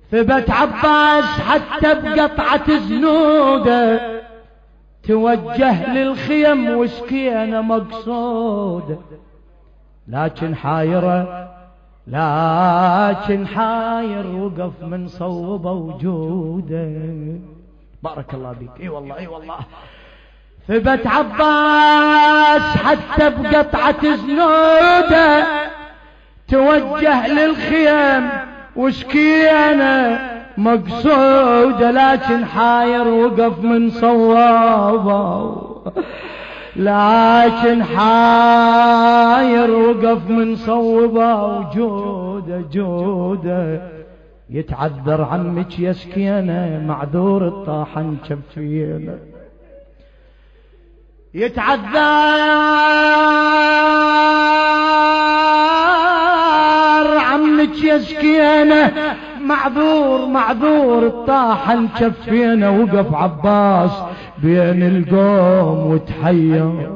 ثبت عباس حتى بقطعة زنوده، توجه للخيم وسكينة مقصودة، لكن حاير وقف من صوب وجوده. بارك الله بك. اي والله اي والله. ثبت عباس حتى بقطعة زنوده، توجه للخيم وسكينة مقصودة، لكن حاير وقف من صوابه، لكن حاير وقف من صوبه وجوده. يتعذر عمك يا سكينة، معذور الطاحن شفينا. يتعذر عمك يا سكينة، معذور الطاحن شفينا. وقف عباس بين القوم وتحير،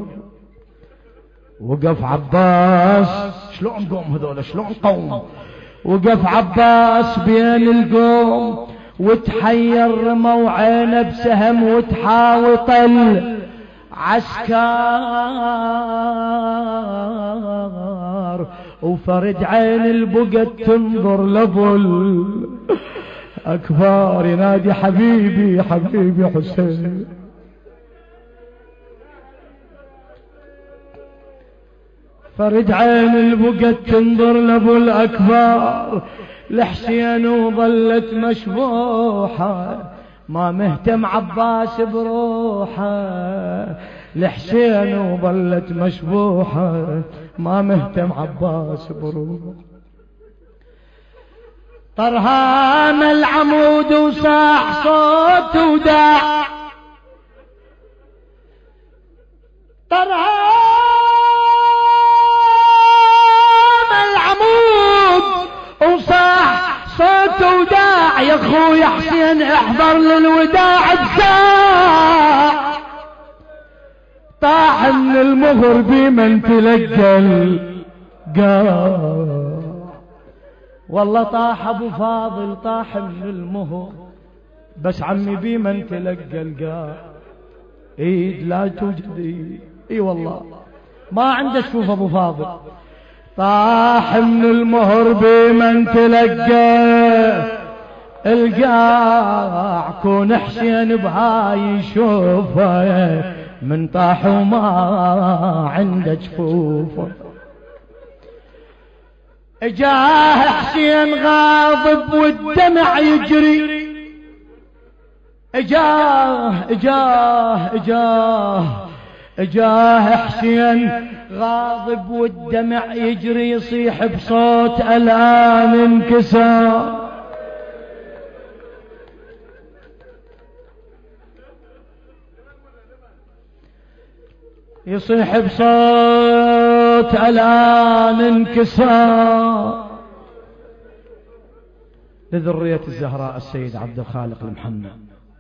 وقف عباس. شلون قوم هذول؟ شلون قوم؟ وقف عباس بين القوم وتحير، رموا عينه بسهم وتحاوط العسكر، وفرد عين البقت تنظر لابو الأكبر، ينادي حبيبي حسين. فرد عين البقت تنظر لابو الأكبر، لحسين وظلت مشبوحة، ما مهتم عباس بروحه. لحسين وظلت مشبوحة، ما مهتم عباس بروحه. طرهام العمود وصاح صوت وداع، طرهام العمود وصاح صوت وداع، يا اخويا حسين احضر للوداع الساع. طاح من المهر بمن تلقى القاع، والله طاح ابو فاضل، طاح من المهر، بس عمي بمن تلقى القاع. ايد لا توجد ايد. اي والله ما عنده. شوف ابو فاضل، طاح من المهر بمن تلقى القاع، كون حسين بهاي شوفه، من طاح وما عنده جفوفه. اجاه حسين غاضب والدمع يجري، اجاه حسين غاضب والدمع يجري، يصيح بصوت الآن انكسر. يصيح بصوت الآن انكسر. لذرية الزهراء السيد عبد الخالق المحمد.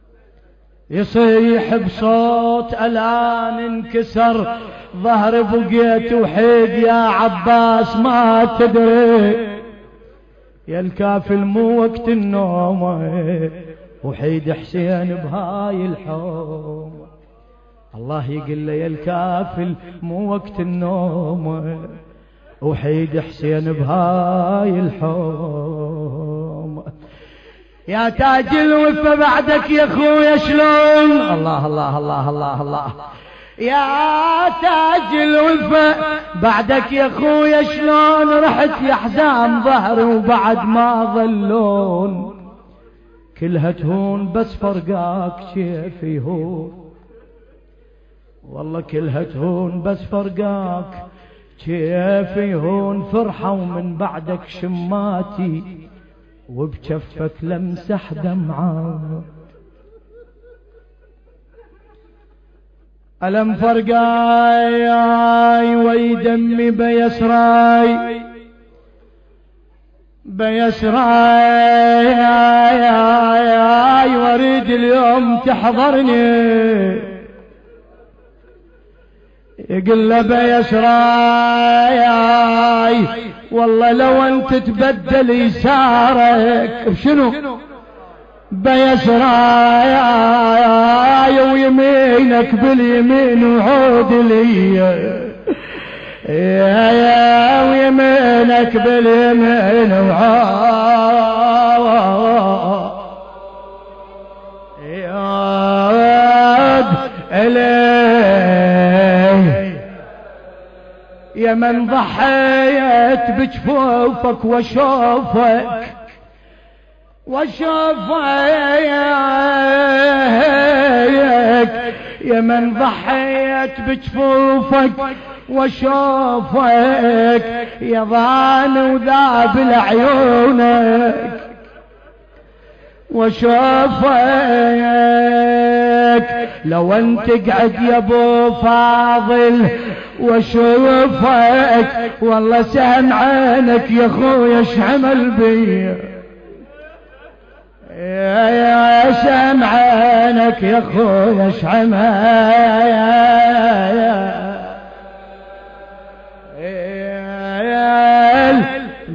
يصيح بصوت الآن انكسر، ظهر بقيت وحيد يا عباس ما تدري، يا الكافل مو وقت النوم، وحيد حسين بهاي الحوم. الله يقول له يا الكافل مو وقت النوم، وحيد حسين بهاي الحوم. يا تاج الوفا بعدك يا اخويا شلون؟ الله الله الله الله الله. يا تاج الوفا بعدك يا اخويا شلون؟ رحت يا حزام ظهري وبعد ما ظلون، كلها تهون بس فرقاك شيفي هون، والله كلها تهون بس فرقاك شيفي هون. فرحة ومن بعدك شماتي، وبجفك لمسح دمعات. ألم فرقاي ويدمي بيسراي، بيسراي واريد اليوم تحضرني. يقول له بيسراي والله لو انت تبدل يسارك بشنو بيسراي ويمينك باليمين وعود لي يا ويمينك باليمين وعود إليه يا من ضحيت بجفوفك وشوفك يا من ضحيت بجفوفك وشوفك يا ضان وذاب لعيونك وشوفك لو انت قعد يا ابو فاضل وشوفك والله سهم عينك يا خويا شعمل بي يا سهم عينك يا خويا شعمل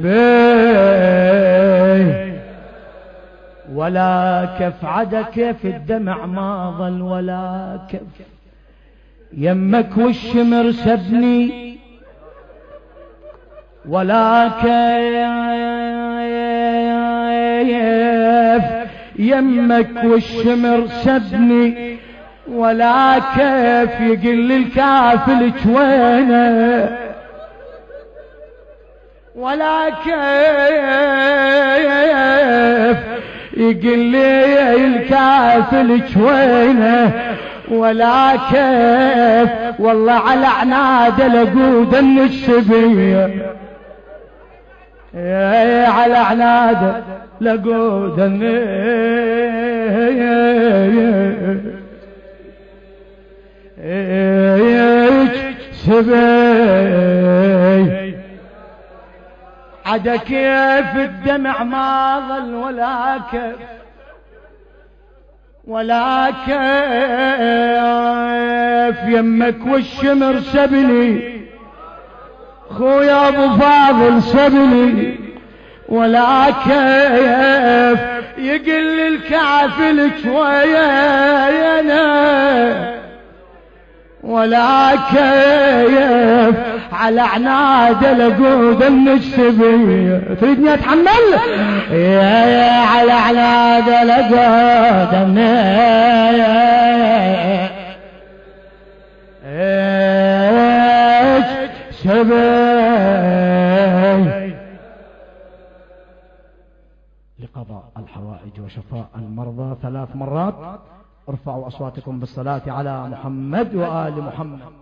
بي ولا كف عدا كيف الدمع ما ظل ولا كف يمك والشمر سبني ولا كيف يمك والشمر سبني ولا كيف يقل الكافل جوينه ولا كيف يقل لي الكافل جوينه ولا كيف والله على عناد لقود النشبيه على عناد لقود النشبيه عدا كيف الدمع ما ظل ولا كيف ولا كيف يمك والشمر سبني خويا ابو فاضل سبني ولا كيف يقل الكافل شوية ولا كيف على عناد لقود النشبيه تريدني اتحمل يا على عناد لقود النشبيه لقضاء الحوائج وشفاء المرضى 3 مرات ارفعوا أصواتكم بالصلاة على محمد وآل محمد.